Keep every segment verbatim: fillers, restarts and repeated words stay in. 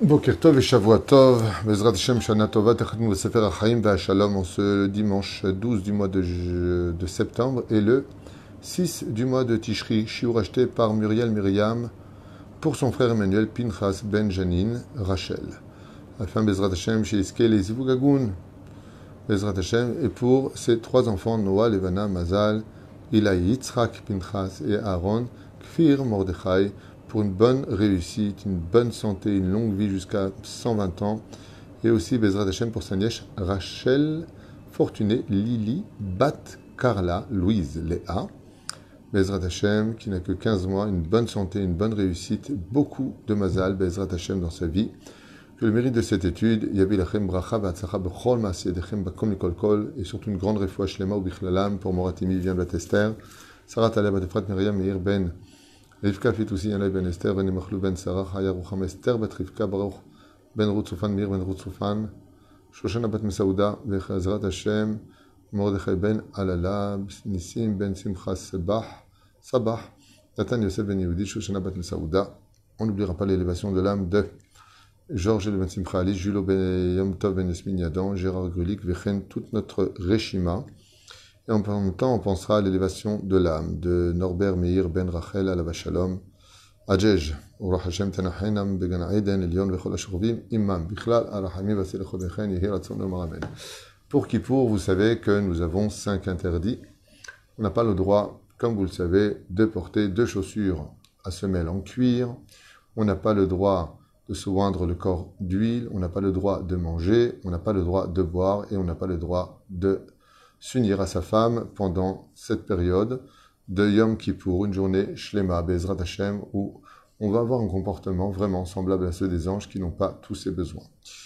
Boker Tov et Shavua Tov, Bezrat Hashem Shana Tova, Techadnu Sefer HaChaim V'Shalom, en ce dimanche douze du mois de, de septembre et le six du mois de Tishri, shiur acheté par Muriel Myriam pour son frère Emmanuel Pinchas Ben Janine Rachel. Afin Bezrat Hashem Sheiske les Zivugagoun, Bezrat Hashem, et pour ses trois enfants Noah, Levana, Mazal, Ilaï, Yitzhak, Pinchas et Aaron, Kfir, Mordechai, pour une bonne réussite, une bonne santé, une longue vie jusqu'à cent vingt ans. Et aussi Bezrat Hashem pour sa nièce Rachel, Fortuné, Lily, Bat, Carla, Louise, Léa. Bezrat Hashem qui n'a que quinze mois, une bonne santé, une bonne réussite, beaucoup de mazal, Bezrat Hashem dans sa vie. Que le mérite de cette étude, Yavi lachem bracha v'atzacha b'chol ma'asiyadechem bakom mikol kol, et surtout une grande refoua shlema ou bichlalam pour Moratimi, Viviane Batester, Sarah Taleb, Adefrat Myriam, Meir Ben, Rivka Fitoussi, Yanai Ben Esther, René Machlou Ben Sarah, Haya Rucham Esther, Bat Rivka, Baruch Ben Rutzufan, Mir Ben Rutzufan, Shoshana Bat Mesauda, Vechazrat Hashem, Mordechai Ben Alala, Nissim Ben Simcha Sabah, Sabah, Nathan Yosef Ben Yehudi, Shoshana Bat Mesauda. On n'oubliera pas l'élévation de l'âme de Georges Ben Simcha Ali, Julo Ben Yom Tov Ben Yasmin Yadan, Gérard Grulik, Vechen, toute notre Reshima. Et en même temps, on pensera à l'élévation de l'âme de Norbert Meir Ben Rachel Alav Shalom, Adjej, Urach Hashem Tanachenam Began Aiden, Elion Vechol Ashurvim, Imam, Bichlal, Arahami Vasilechot Vechen, Yehi Ratzon Omar Amen. Pour Kippour, vous savez que nous avons cinq interdits. On n'a pas le droit, comme vous le savez, de porter deux chaussures à semelle en cuir. On n'a pas le droit de se oindre le corps d'huile. On n'a pas le droit de manger. On n'a pas le droit de boire. Et on n'a pas le droit de s'unir à sa femme pendant cette période de Yom Kippour, une journée Shlema, Bezrat Hashem, où on va avoir un comportement vraiment semblable à ceux des anges qui n'ont pas tous ces besoins.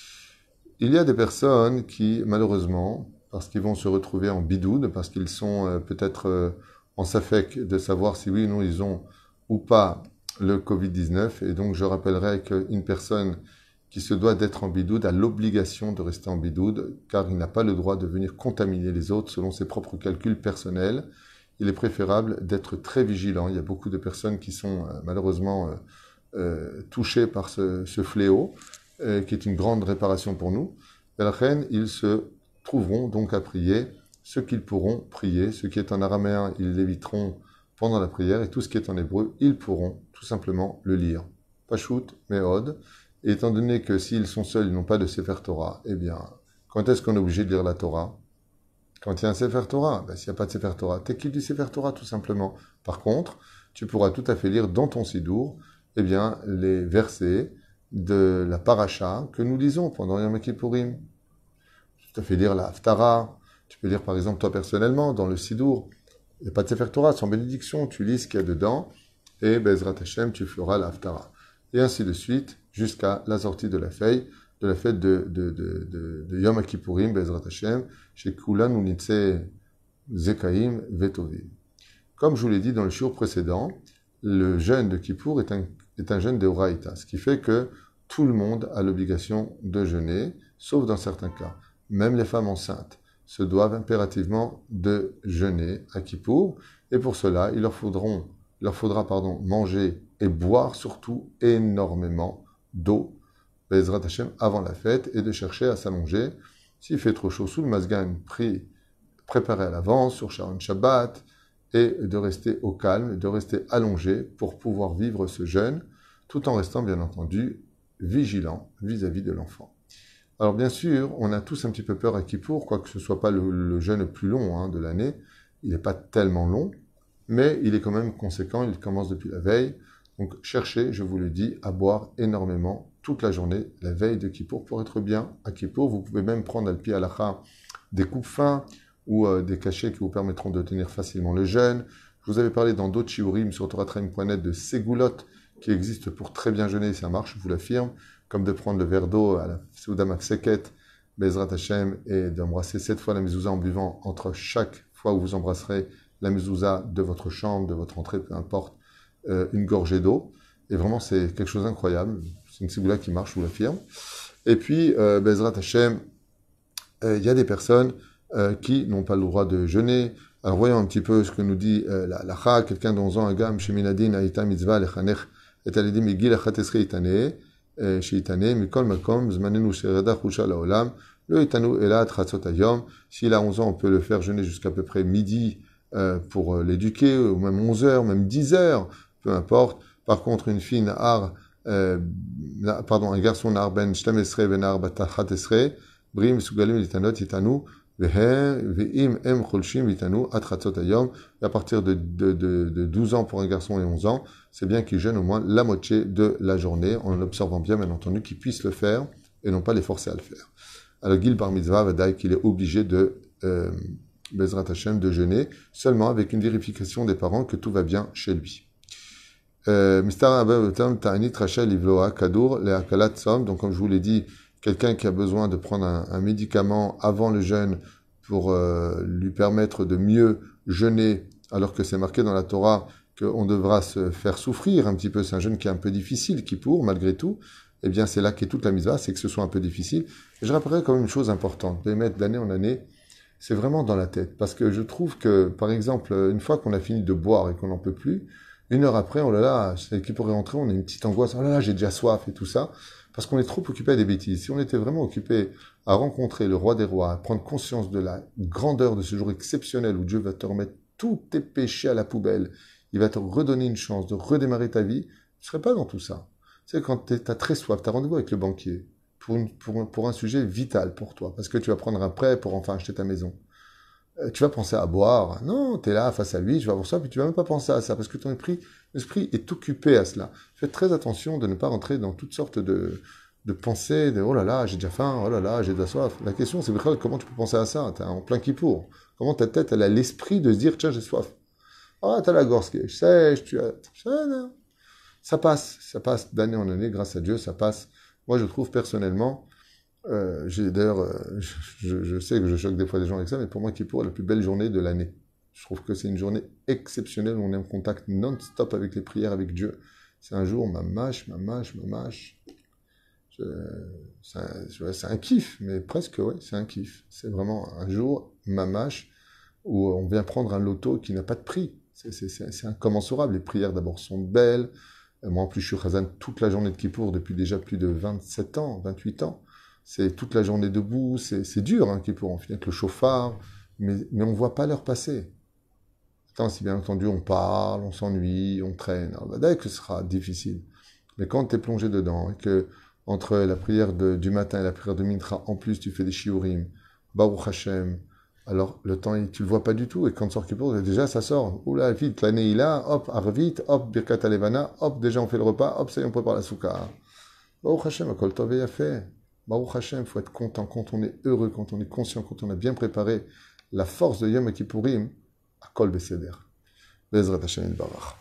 Il y a des personnes qui, malheureusement, parce qu'ils vont se retrouver en bidoud, parce qu'ils sont euh, peut-être euh, en safek de savoir si oui ou non ils ont ou pas le covid dix-neuf, et donc je rappellerai qu'une personne qui se doit d'être en bidoud a l'obligation de rester en bidoud, car il n'a pas le droit de venir contaminer les autres selon ses propres calculs personnels. Il est préférable d'être très vigilant. Il y a beaucoup de personnes qui sont euh, malheureusement euh, euh, touchées par ce, ce fléau, euh, qui est une grande réparation pour nous. Et la reine, ils se trouveront donc à prier ce qu'ils pourront prier. Ce qui est en araméen, ils l'éviteront pendant la prière, et tout ce qui est en hébreu, ils pourront tout simplement le lire. Pachout, Méod. Et étant donné que s'ils sont seuls, ils n'ont pas de Sefer Torah, eh bien, quand est-ce qu'on est obligé de lire la Torah? Quand il y a un Sefer Torah, ben, s'il n'y a pas de Sefer Torah, t'équipes du Sefer Torah tout simplement. Par contre, tu pourras tout à fait lire dans ton Sidour, eh bien, les versets de la Paracha que nous lisons pendant Yom Kippourim. Tu peux fait lire la Haftara, tu peux lire par exemple toi personnellement dans le Sidour. Il n'y a pas de Sefer Torah, sans bénédiction, tu lis ce qu'il y a dedans, et Bezrat Hashem, tu feras la Haftara. Et ainsi de suite, jusqu'à la sortie de la fête, de la fête de, de, de, de, de Yom Kippourim, Bezrat Hashem, chez Kulan Unitse Zekaim Vetovim. Comme je vous l'ai dit dans le shiur précédent, le jeûne de Kippour est un, est un jeûne de Horaïta, ce qui fait que tout le monde a l'obligation de jeûner, sauf dans certains cas. Même les femmes enceintes se doivent impérativement de jeûner à Kippour, et pour cela, il leur, faudront, il leur faudra pardon, manger et boire surtout énormément d'eau, Bezrat Hashem, avant la fête, et de chercher à s'allonger. S'il fait trop chaud sous le masgan, pris, préparé à l'avance, sur Sharon Shabbat, et de rester au calme, de rester allongé pour pouvoir vivre ce jeûne, tout en restant bien entendu vigilant vis-à-vis de l'enfant. Alors bien sûr, on a tous un petit peu peur à Kippour, quoique ce ne soit pas le, le jeûne le plus long hein, de l'année, il n'est pas tellement long, mais il est quand même conséquent, il commence depuis la veille. Donc cherchez, je vous le dis, à boire énormément toute la journée, la veille de Kippour, pour être bien à Kippour. Vous pouvez même prendre al pi halacha des coupes fins ou euh, des cachets qui vous permettront de tenir facilement le jeûne. Je vous avais parlé dans d'autres shiurim sur toratraim point net de ségoulottes qui existent pour très bien jeûner, ça marche, je vous l'affirme, comme de prendre le verre d'eau à la Seuda Mafseket, Bezrat Hashem, et d'embrasser sept fois la mezouza en buvant entre chaque fois où vous embrasserez la mezouza de votre chambre, de votre entrée, peu importe, euh, une gorgée d'eau. Et vraiment, c'est quelque chose d'incroyable. C'est une ségoula qui marche, je vous l'affirme. Et puis, euh, Bezrat Hashem, il euh, y a des personnes euh, qui n'ont pas le droit de jeûner. Alors, voyons un petit peu ce que nous dit euh, la halakha. Quelqu'un dans un gam, sheminadin, aïta mitzvah, lechanech, et alidim igil achatesre itane, Sheitane, Mikol Makom, Zmanenu Sherada Chusha Laolam, le Itanu Elat Chatzot Ayom. S'il a onze ans, on peut le faire jeûner jusqu'à peu près midi euh, pour l'éduquer, ou même onze heures, même dix heures, peu importe. Par contre, une fille Nahar, euh, pardon, un garçon Nahar ben Shtem Esre ben Nahar Batachat Esre, Brim Sugalim Litanot Itanu, Ve'im Em Cholshim Itanu, Atratzot Ayom. À partir de, de, de, de douze ans pour un garçon et onze ans, c'est bien qu'il jeûne au moins la moitié de la journée, en observant bien, bien entendu, qu'il puisse le faire et non pas les forcer à le faire. Alors, Gil Bar Mitzvah va qu'il est obligé de, euh, Bezrat Hashem, de jeûner, seulement avec une vérification des parents que tout va bien chez lui. Mister Abayotam Ta'anit Rachel Ivloa Kadour, le Akalat Som. Donc, comme je vous l'ai dit, quelqu'un qui a besoin de prendre un, un médicament avant le jeûne pour euh, lui permettre de mieux jeûner, alors que c'est marqué dans la Torah qu'on devra se faire souffrir un petit peu, c'est un jeûne qui est un peu difficile, qui pour, malgré tout, eh bien c'est là qu'est toute la mitzvah, c'est que ce soit un peu difficile. Et je rappellerai quand même une chose importante, de les mettre d'année en année, c'est vraiment dans la tête. Parce que je trouve que, par exemple, une fois qu'on a fini de boire et qu'on n'en peut plus, une heure après, oh là là, c'est qui pourrait rentrer, on a une petite angoisse, oh là là, j'ai déjà soif et tout ça, parce qu'on est trop occupé à des bêtises. Si on était vraiment occupé à rencontrer le roi des rois, à prendre conscience de la grandeur de ce jour exceptionnel où Dieu va te remettre tous tes péchés à la poubelle, il va te redonner une chance de redémarrer ta vie, tu ne serais pas dans tout ça. Tu sais, quand tu as très soif, tu as rendez-vous avec le banquier pour, une, pour, un, pour un sujet vital pour toi, parce que tu vas prendre un prêt pour enfin acheter ta maison. Euh, tu vas penser à boire. Non, tu es là face à lui, tu vas voir ça, puis tu vas même pas penser à ça, parce que ton esprit, esprit est occupé à cela. Faites très attention de ne pas rentrer dans toutes sortes de, de pensées, de « oh là là, j'ai déjà faim, oh là là, j'ai de la soif ». La question, c'est comment tu peux penser à ça? Tu es en plein kippour. Comment ta tête, elle a l'esprit de se dire « tiens, j'ai soif ». Ah, t'as la gorge qui est sèche, tu as... Ça passe, ça passe d'année en année, grâce à Dieu, ça passe. Moi, je trouve personnellement, euh, j'ai d'ailleurs, euh, je, je sais que je choque des fois des gens avec ça, mais pour moi, Kippour est la plus belle journée de l'année. Je trouve que c'est une journée exceptionnelle où on est en contact non-stop avec les prières, avec Dieu. C'est un jour, ma mâche, ma mâche, ma mâche. C'est un, c'est un kiff, mais presque, ouais, c'est un kiff. C'est vraiment un jour, ma mâche, où on vient prendre un loto qui n'a pas de prix. C'est incommensurable. Les prières, d'abord, sont belles. Moi, en plus, je suis Chazan toute la journée de Kippour depuis déjà plus de vingt-sept ans, vingt-huit ans. C'est toute la journée debout. C'est dur, hein, Kippour. On finit avec le chauffard, mais, mais on ne voit pas l'heure passer. Attends, si bien entendu, on parle, on s'ennuie, on traîne. Alors, bah, dès que ce sera difficile. Mais quand tu es plongé dedans, et que entre la prière de, du matin et la prière de Mincha, en plus, tu fais des shiurim, Baruch Hashem, alors le temps, tu le vois pas du tout. Et quand sort Kippour, déjà, ça sort. Oula, vite, l'année il a, hop, arvit, hop, Birkat Alevana, hop, déjà on fait le repas, hop, ça y est, on prépare la souka. Baruch Hashem, Akol Tov Yafeh. Baruch Hashem, il faut être content quand on est heureux, quand on est conscient, quand on a bien préparé la force de Yom Kippourim, Akol Beseder. Bezrat Hashem Barach.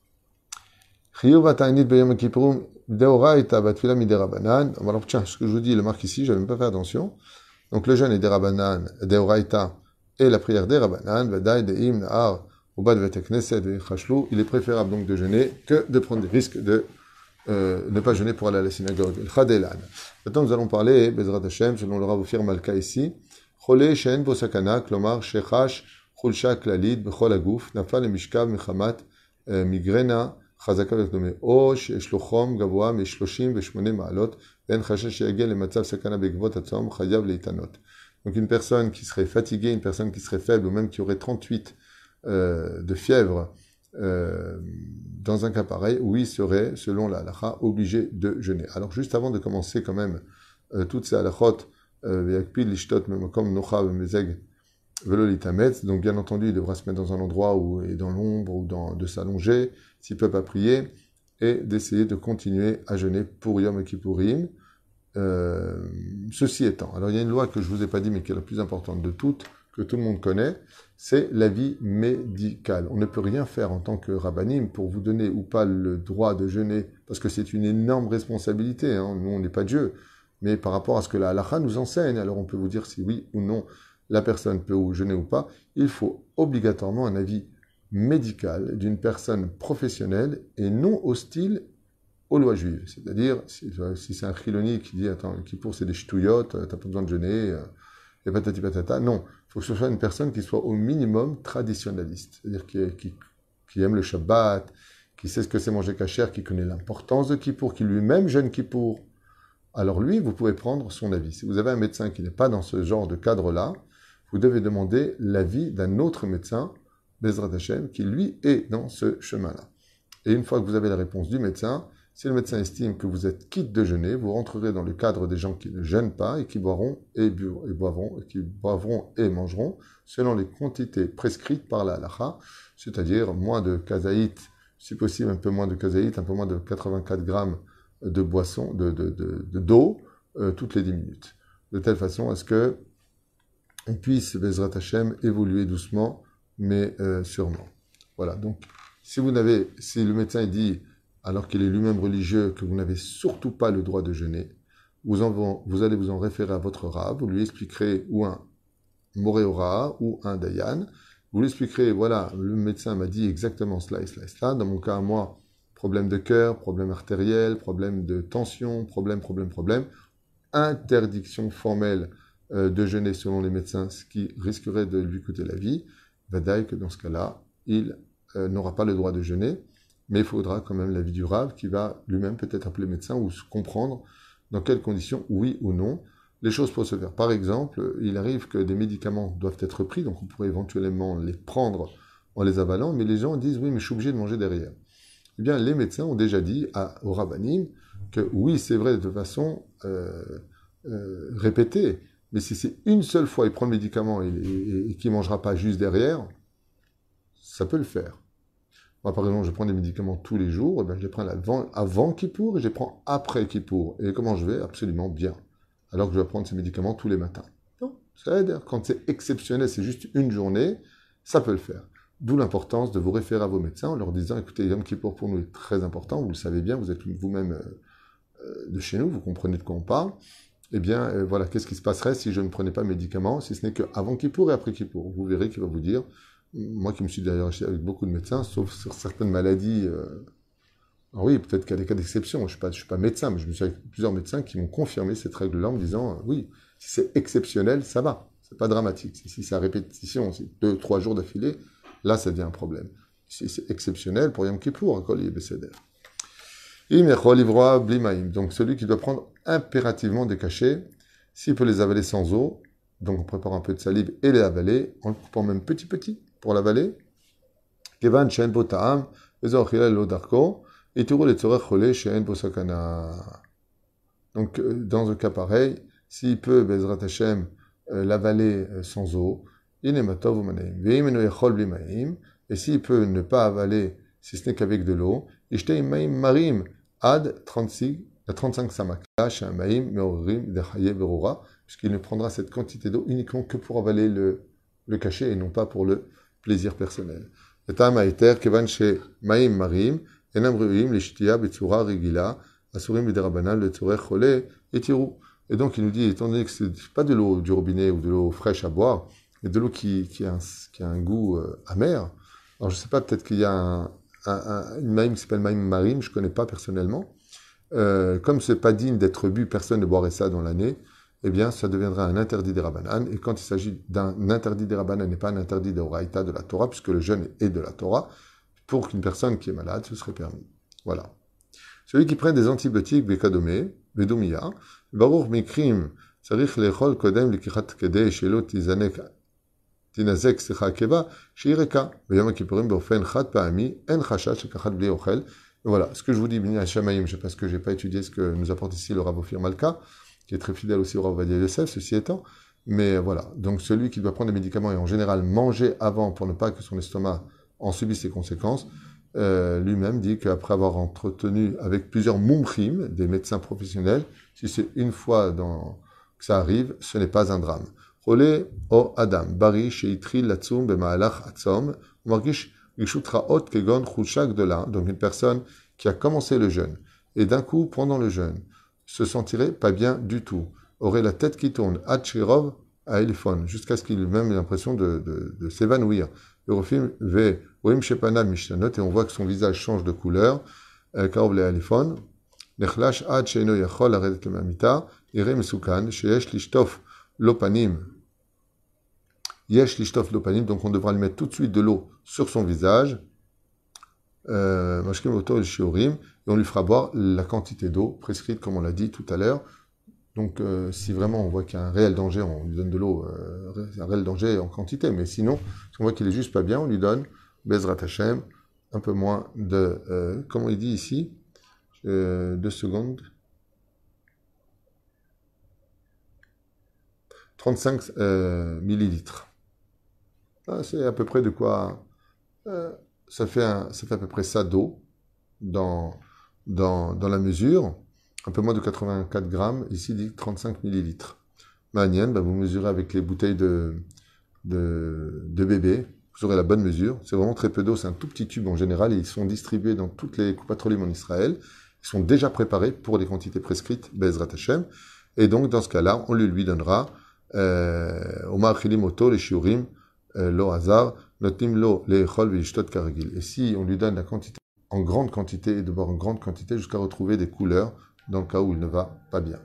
Chiyuv Ata'anit B'Yom Kippourim, Deoraita Batfila Miderabanan. Alors tiens, ce que je vous dis, il le marque ici, je n'avais même pas fait attention. Donc le jeûne est des Rabanan, des Oraita, et la prière des Rabanan, Vadaï, des Im, Nahar, Ubad, Vetekneset, des Chashlou. Il est préférable donc de jeûner que de prendre des risques de euh, ne pas jeûner pour aller à la synagogue. Chadelan. Maintenant nous allons parler, Bezrat Hashem, selon le Rav Ophir Malka ici, Chole Shen Bosakana, Klomar, Shechash, Chulsha Klalid, Bechol Aguf, Nafal et Mishkav, Mechamat, Migrena, חזקה ודומה, או שיש לו חום גבוה מ-שלושים ושמונה מעלות, ואין חשש שיגיע למצב סכנה בעקבות הצום, חייב להתענות. Donc une personne qui serait fatiguée, une personne qui serait faible, ou même qui aurait trente-huit euh, de fièvre, euh, dans un cas pareil, oui, serait, selon la halakha, obligé de jeûner. Alors juste avant de commencer quand même euh, toutes ces halakhot, v'yakpid lishtot memokom nocha v'mezeg velo litametz, donc bien entendu, il devra se mettre dans un endroit où il est dans l'ombre, ou dans, de s'allonger, s'il ne peut pas prier, et d'essayer de continuer à jeûner pour Yom Kippourim. Euh, ceci étant, alors il y a une loi que je ne vous ai pas dit, mais qui est la plus importante de toutes, que tout le monde connaît, c'est l'avis médical. On ne peut rien faire en tant que rabbanim pour vous donner ou pas le droit de jeûner, parce que c'est une énorme responsabilité, hein. Nous on n'est pas Dieu, mais par rapport à ce que la halakha nous enseigne, alors on peut vous dire si oui ou non la personne peut jeûner ou pas, il faut obligatoirement un avis médical d'une personne professionnelle et non hostile aux lois juives. C'est-à-dire, si, si c'est un chiloni qui dit « Attends, Kippour, c'est des ch'touillottes, t'as pas besoin de jeûner, et patati patata », non. Il faut que ce soit une personne qui soit au minimum traditionnaliste, c'est-à-dire qui, qui, qui aime le Shabbat, qui sait ce que c'est manger cachère, qui connaît l'importance de Kippour, qui lui-même jeûne Kippour, alors lui, vous pouvez prendre son avis. Si vous avez un médecin qui n'est pas dans ce genre de cadre-là, vous devez demander l'avis d'un autre médecin, Bezrat Hashem, qui lui est dans ce chemin-là. Et une fois que vous avez la réponse du médecin, si le médecin estime que vous êtes quitte de jeûner, vous rentrerez dans le cadre des gens qui ne jeûnent pas et qui boiront et, bu- et boivront, et qui boivront et mangeront selon les quantités prescrites par la halakha, c'est-à-dire moins de kazaït, si possible un peu moins de kazaït, un peu moins de quatre-vingt-quatre grammes de boisson, de, de, de, de- d'eau, euh, toutes les dix minutes. De telle façon à ce que on puisse, Bezrat Hashem, évoluer doucement, mais euh, sûrement. Voilà, donc, si vous n'avez, si le médecin dit, alors qu'il est lui-même religieux, que vous n'avez surtout pas le droit de jeûner, vous, en, vous allez vous en référer à votre rab, vous lui expliquerez, ou un Moréora, ou un Dayan, vous lui expliquerez, voilà, le médecin m'a dit exactement cela et cela et cela, dans mon cas, moi, problème de cœur, problème artériel, problème de tension, problème, problème, problème, interdiction formelle euh, de jeûner selon les médecins, ce qui risquerait de lui coûter la vie, Vadaï que dans ce cas-là, il euh, n'aura pas le droit de jeûner, mais il faudra quand même l'avis du Rav qui va lui-même peut-être appeler le médecin ou se comprendre dans quelles conditions, oui ou non, les choses peuvent se faire. Par exemple, il arrive que des médicaments doivent être pris, donc on pourrait éventuellement les prendre en les avalant, mais les gens disent oui, mais je suis obligé de manger derrière. Eh bien, les médecins ont déjà dit à, au rabbanim que oui, c'est vrai de façon euh, euh, répétée, mais si c'est une seule fois il prend le médicament et, et, et qu'il ne mangera pas juste derrière, ça peut le faire. Moi, par exemple, je prends des médicaments tous les jours, et bien, je les prends avant, avant Kippour et je les prends après Kippour. Et comment je vais? Absolument bien. Alors que je vais prendre ces médicaments tous les matins. Non, ça aide. Quand c'est exceptionnel, c'est juste une journée, ça peut le faire. D'où l'importance de vous référer à vos médecins en leur disant, écoutez, Yom Kippour pour nous est très important, vous le savez bien, vous êtes vous-même euh, de chez nous, vous comprenez de quoi on parle. Eh bien, euh, voilà, qu'est-ce qui se passerait si je ne prenais pas de médicaments, si ce n'est qu'avant Kippour et après Kippour? Vous verrez qu'il va vous dire, moi qui me suis d'ailleurs avec beaucoup de médecins, sauf sur certaines maladies, euh, alors oui, peut-être qu'il y a des cas d'exception, je ne suis, pas- je suis pas médecin, mais je me suis avec plusieurs médecins qui m'ont confirmé cette règle-là en me disant, euh, oui, si c'est exceptionnel, ça va, c'est pas dramatique. Si, si c'est à répétition, c'est deux, trois jours d'affilée, là, ça devient un problème. Si c'est exceptionnel, pour Yom Kippour, un collier bécédère. Donc celui qui doit prendre impérativement des cachets, s'il peut les avaler sans eau, donc on prépare un peu de salive et les avaler, en le coupant même petit petit pour l'avaler. Kevan she'en bo ta'am, vezo achila lo darko, et turu le tzorech chole she'en bo sakana. Donc euh, dans un cas pareil, s'il peut, Bezrat Hashem, euh, l'avaler euh, sans eau, il est matov ou manaim. Ve'im eno yachol bli maim, et s'il peut ne pas avaler, si ce n'est qu'avec de l'eau, ishtei maim marim, ad trente-six, trente-cinq samak. Là, chez un maïm, meorim, dechaye, berora, puisqu'il ne prendra cette quantité d'eau uniquement que pour avaler le, le cachet et non pas pour le plaisir personnel. Et tam haïter, kevan chez maïm marim, enam ruim, les shtia, betsura, rigila, asurim, biderabanan, le tzorech, chole, et tirou. Et donc, il nous dit, étant donné que ce n'est pas de l'eau du robinet ou de l'eau fraîche à boire, mais de l'eau qui, qui, a un, qui a un goût euh, amer, alors je ne sais pas, peut-être qu'il y a un, un, un, une maïm qui s'appelle maïm marim, je ne connais pas personnellement. Euh, comme ce n'est pas digne d'être bu, personne ne boirait ça dans l'année, eh bien, ça deviendra un interdit des Rabbanan. Et quand il s'agit d'un interdit des Rabbanan et pas un interdit des Oraïta de la Torah, puisque le jeûne est de la Torah, pour qu'une personne qui est malade, ce serait permis. Voilà. Celui qui prend des antibiotiques, Bekadome, Bedomia, Baruch Mikrim, Sarich Lechol Kodem, Likichat Kede, Shelo Tizanek, Tinazek, Secha Keva, Shireka, Beyom Kippurim, Beofen Chat Paami, En Chashat, Shekachat Bli Ochel. Voilà, ce que je vous dis, Bini Hashamaïm, je ne sais pas ce que je n'ai pas étudié, ce que nous apporte ici le Rav Ophir Malka, qui est très fidèle aussi au Rav Ovadia Yosef, ceci étant. Mais voilà, donc celui qui doit prendre des médicaments et en général manger avant pour ne pas que son estomac en subisse ses conséquences, euh, lui-même dit qu'après avoir entretenu avec plusieurs mumchim, des médecins professionnels, si c'est une fois dans, que ça arrive, ce n'est pas un drame. Rolé o Adam, Bari, Sheitri, Latsum, Bemaalach, Atzom, Margish, donc une personne qui a commencé le jeûne et d'un coup, pendant le jeûne, se sentirait pas bien du tout, aurait la tête qui tourne, Hachirov à Eliphone, jusqu'à ce qu'il ait même l'impression de, de, de s'évanouir. Le refilm ve Oim Shepanal Mishtanot et on voit que son visage change de couleur, Karov le Eliphone, Nechlash Ad Sheino Yachol Aredet Lemamita, Ire Mesukan, Sheyesh Lishtof Lopanim. Yesh lishtof lopanim, donc on devra lui mettre tout de suite de l'eau sur son visage. euh, Mashkim Oto el Shiorim, et on lui fera boire la quantité d'eau prescrite, comme on l'a dit tout à l'heure. Donc, euh, si vraiment on voit qu'il y a un réel danger, on lui donne de l'eau, euh, un réel danger en quantité. Mais sinon, si on voit qu'il est juste pas bien, on lui donne Bezrat Hashem, un peu moins de, euh, comment il dit ici, euh, deux secondes, trente-cinq euh, millilitres. Ah, c'est à peu près de quoi, euh, ça fait un, ça fait à peu près ça d'eau dans, dans, dans la mesure. Un peu moins de quatre-vingt-quatre grammes, ici dit trente-cinq millilitres. Manienne, bah, vous mesurez avec les bouteilles de, de, de bébé, vous aurez la bonne mesure. C'est vraiment très peu d'eau, c'est un tout petit tube en général, et ils sont distribués dans toutes les coupatrolimes en Israël. Ils sont déjà préparés pour des quantités prescrites, Bezrat Hashem. Et donc, dans ce cas-là, on le lui donnera, Omar Chilim Oto, les Shiurim, Lo Hazar, Notim Lo, les Echol, Vishtot Karagil. Et si on lui donne la quantité en grande quantité, et de boire en grande quantité jusqu'à retrouver des couleurs, dans le cas où il ne va pas bien.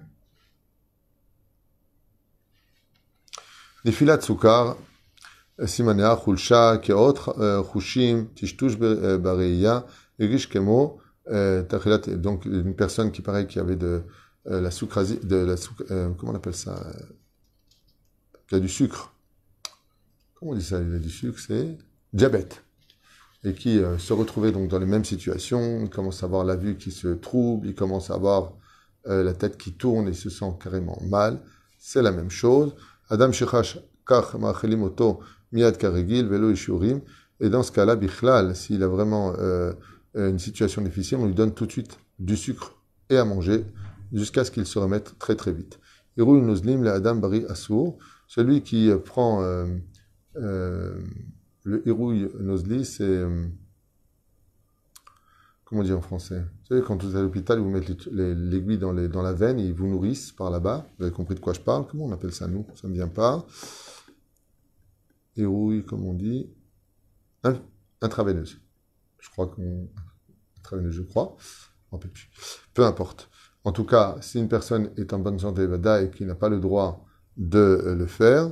Nefilat Sukar, Simanea, Khulsha, Keotre, Khushim, Tishtush Bareya, Egish Kemo, Tachilat, donc une personne qui paraît qui avait de euh, la sucrasie, de la souk, euh, comment on appelle ça, euh, qui a du sucre. Comment on dit ça, il a du sucre, c'est diabète. Et qui euh, se retrouvait donc dans les mêmes situations, il commence à avoir la vue qui se trouble, il commence à avoir euh, la tête qui tourne et il se sent carrément mal. C'est la même chose. Adam shechash kach ma'achelim oto miyad karegil velo ishurim. Et dans ce cas-là, bichlal, s'il a vraiment euh, une situation difficile, on lui donne tout de suite du sucre et à manger jusqu'à ce qu'il se remette très très vite. Irou nozlim le adam bari asur, celui qui euh, prend euh, euh, le hirouille nozli, c'est... Euh, comment on dit en français? Vous savez, quand vous êtes à l'hôpital, vous mettez l'aiguille dans, les, dans la veine et ils vous nourrissent par là-bas. Vous avez compris de quoi je parle? Comment on appelle ça, nous? Ça ne me vient pas. Hirouille, comme on dit. Intraveineuse. Je crois qu'on... Intraveineuse, je crois. Je ne me rappelle plus. Peu importe. En tout cas, si une personne est en bonne santé et qui n'a pas le droit de le faire,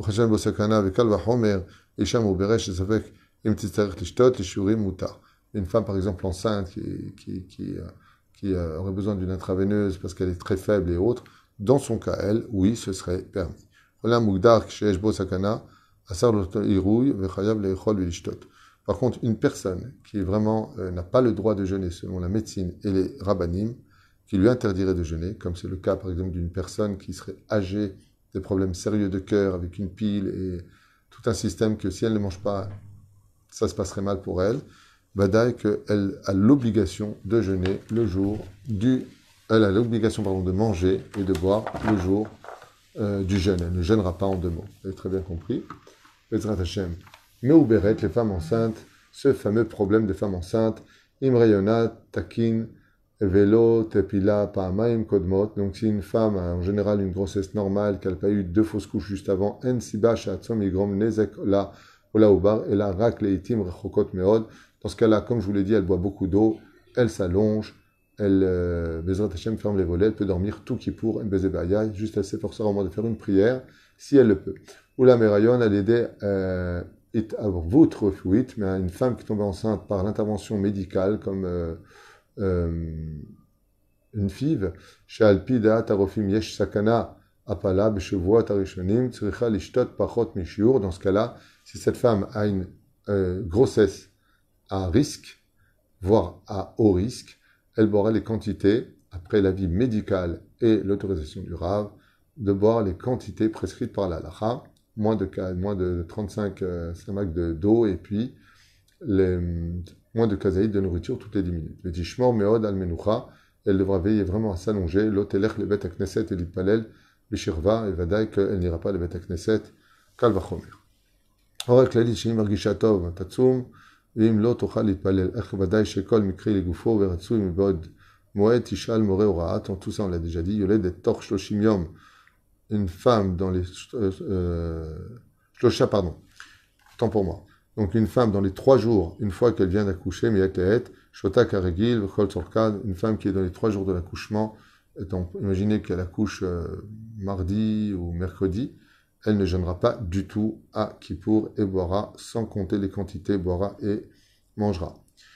une femme, par exemple, enceinte qui, qui, qui, qui aurait besoin d'une intraveineuse parce qu'elle est très faible et autres, dans son cas, elle, oui, ce serait permis. Par contre, une personne qui vraiment euh, n'a pas le droit de jeûner selon la médecine et les rabbanim, qui lui interdirait de jeûner, comme c'est le cas, par exemple, d'une personne qui serait âgée, des problèmes sérieux de cœur, avec une pile et tout un système que si elle ne mange pas, ça se passerait mal pour elle, Badaï qu'elle a l'obligation de jeûner le jour du... Elle a l'obligation, pardon, de manger et de boire le jour euh, du jeûne. Elle ne jeûnera pas en deux mots. Vous avez très bien compris. Bezrat Hashem. Meuberet, les femmes enceintes, ce fameux problème des femmes enceintes, Imrayona, Takin, Velo, Tepila, Paamaim, Kodmot. Donc, si une femme a en général une grossesse normale, qu'elle n'a pas eu deux fausses couches juste avant, En Siba, Shatsom, Igrom, Nezek, La, Ola, Ubar, et la Rak, Leitim, Rechokot, Meod. Dans ce cas-là, comme je vous l'ai dit, elle boit beaucoup d'eau, elle s'allonge, elle, euh, Bezrat Hashem, ferme les volets, elle peut dormir tout qui pour, en Bezebaya, juste elle s'efforcera au moins de faire une prière, si elle le peut. Oula Merayon, elle aidait, euh, it votre fuit, mais une femme qui tombe enceinte par l'intervention médicale, comme euh, euh, une five, chez Alpida, Tarofim Yesh Sakana, Apala, Beshevoa, Tarishonim, Tsricha, Lishtot, Pachot, Mishiur. Dans ce cas-là, si cette femme a une euh, grossesse à risque, voire à haut risque, elle boira les quantités, après l'avis médical et l'autorisation du Rav, de boire les quantités prescrites par la halakha, moins de, moins de trente-cinq euh, samacs d'eau et puis les, moins de kazaïd de nourriture toutes les dix minutes. Le tishmor meod al menucha, elle devra veiller vraiment à s'allonger, l'otelech le bet knesset et l'ipalel, bishirva, et vadaï qu'elle n'ira pas le bet knesset, kal vachomer. Or, klali shim argishatov tatsum, ואם לא תוכל להתפלל, איך ודאי שכל מקרה לגופו ורצוי מבעוד מועד תשאל מורה הוראה, tout ça on l'a déjà dit, יולדת תוך שלושים יום, une femme dans les... Euh, שלושה, pardon, tant pour moi. Donc une femme dans les trois jours, une fois qu'elle vient d'accoucher, miyatehet, shota karegil, v'chol tzorkad, une femme qui est dans les trois jours de l'accouchement, étant, imaginez qu'elle accouche euh, mardi ou mercredi, elle ne jeûnera pas du tout à Kippour et boira, sans compter les quantités, boira et mangera.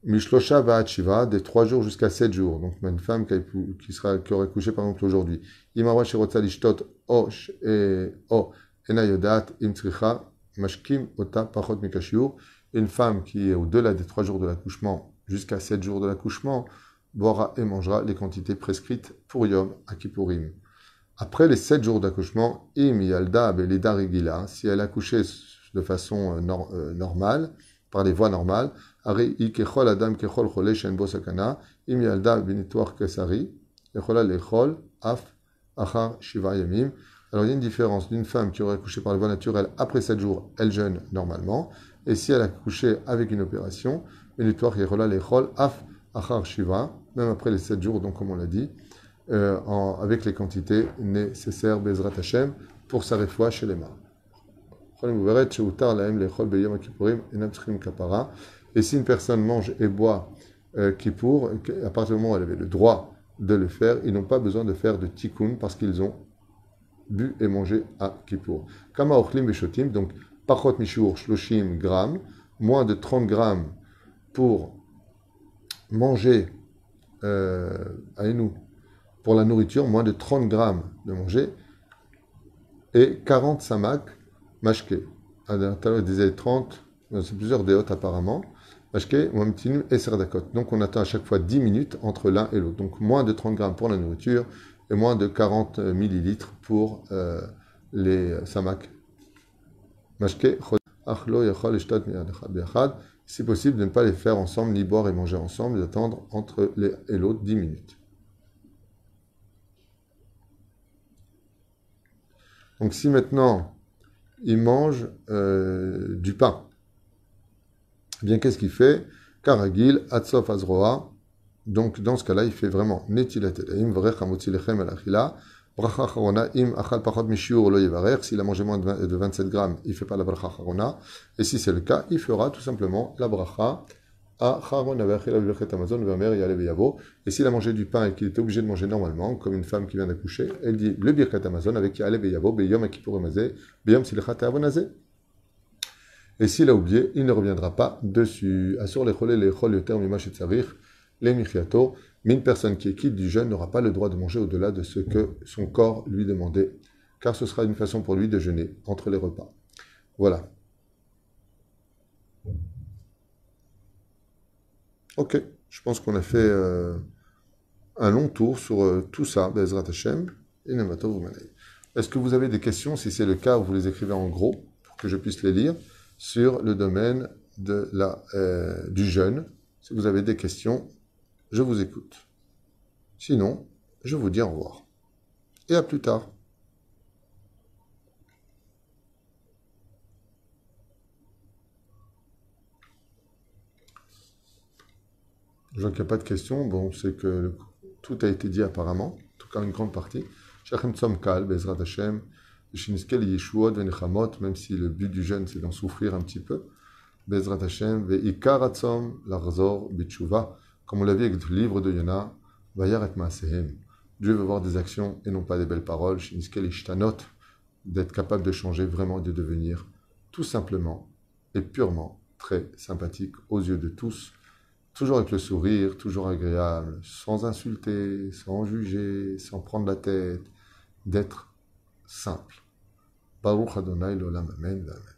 Mishlosha va'at shiva, des trois jours jusqu'à sept jours. Donc, une femme qui, a épou- qui, sera, qui aurait couché, par exemple, aujourd'hui. Imawa shirotza lishtot o sh- e- o ena yodat im tzricha mashkim ota pachot mikashiur. Une femme qui est au-delà des trois jours de l'accouchement jusqu'à sept jours de l'accouchement boira et mangera les quantités prescrites pour Yom à Kippourim. Après les sept jours d'accouchement, im yalda belida regila, si elle a accouché de façon euh, nor- euh, normale, par les voies normales, Ari i kechol adam kechol chole shen bo sakana, im yalda benitoir kesari, echola lechol af achar shiva yamim. Alors il y a une différence d'une femme qui aurait accouché par les voies naturelles après sept jours, elle jeûne normalement, et si elle a accouché avec une opération, benitoir kechola lechol af achar shiva, même après les sept jours, donc comme on l'a dit, euh, en- avec les quantités nécessaires Bezrat Hashem pour sa réfoua chez les mains. Et si une personne mange et boit euh, Kippour, à partir du moment où elle avait le droit de le faire, ils n'ont pas besoin de faire de tikkun parce qu'ils ont bu et mangé à Kippour. Kama ochlim beshotim, donc pachot mishur shloshim grammes, moins de trente grammes pour manger euh, à nous pour la nourriture, moins de trente grammes de manger, et quarante samak mashke. À l'intérieur, il disait trente, c'est plusieurs déotes apparemment. Mashke, ou un petit et serdakot. Donc on attend à chaque fois dix minutes entre l'un et l'autre. Donc moins de trente grammes pour la nourriture et moins de quarante millilitres pour euh, les samak. Mashke, achlo yachol eshtat biachad. Si possible, de ne pas les faire ensemble, ni boire et manger ensemble, d'attendre entre l'un et l'autre dix minutes. Donc si maintenant il mange euh, du pain, eh bien qu'est-ce qu'il fait? Karagil, Atsof Azroa. Donc dans ce cas-là, il fait vraiment Netilat Edaim, Vrech Hamotzi Lechem El Achila, Bracha Charona, Im Achal Pachot Mishiur Lo Yevarech. S'il a mangé moins de vingt-sept grammes, il ne fait pas la Bracha Charona. Et si c'est le cas, il fera tout simplement la Bracha à Charon Avachila Vilchet Amazon, Vamer Yalev Yavo. Et s'il a mangé du pain et qu'il était obligé de manger normalement, comme une femme qui vient d'accoucher, elle dit le Birchet Amazon avec Yalev Yavo, Beyom Akipurim Azeh, Beyom Silechat Avonazeh. Et s'il a oublié, il ne reviendra pas dessus. Assur les cholés, les chol, le terme imach et tsarich, les michiato. Mais une personne qui est quitte du jeûne n'aura pas le droit de manger au-delà de ce que son corps lui demandait, car ce sera une façon pour lui de jeûner entre les repas. Voilà. Ok, je pense qu'on a fait euh, un long tour sur euh, tout ça, Bezrat Hashem, et Namato Vumanei. Est-ce que vous avez des questions? Si c'est le cas, vous les écrivez en gros, pour que je puisse les lire, sur le domaine de la, euh, du jeûne. Si vous avez des questions, je vous écoute. Sinon, je vous dis au revoir. Et à plus tard. Je vois qu'il n'y a pas de questions. Bon, c'est que tout a été dit apparemment, en tout cas une grande partie. Shachem Tzom Kal, Bezrat Hashem, Shiniskel Yeshuot Venechamot, même si le but du jeûne c'est d'en souffrir un petit peu. Bezrat Hashem, Ve'ikar Atzom Larzor Bitshuva, comme on l'a vu avec le livre de Yona, Vayar et Maasehem. Dieu veut voir des actions et non pas des belles paroles. Shiniskel Ishtanot, d'être capable de changer vraiment, de devenir tout simplement et purement très sympathique aux yeux de tous. Toujours avec le sourire, toujours agréable, sans insulter, sans juger, sans prendre la tête, d'être simple. Baruch Adonai l'olam, amen, amen.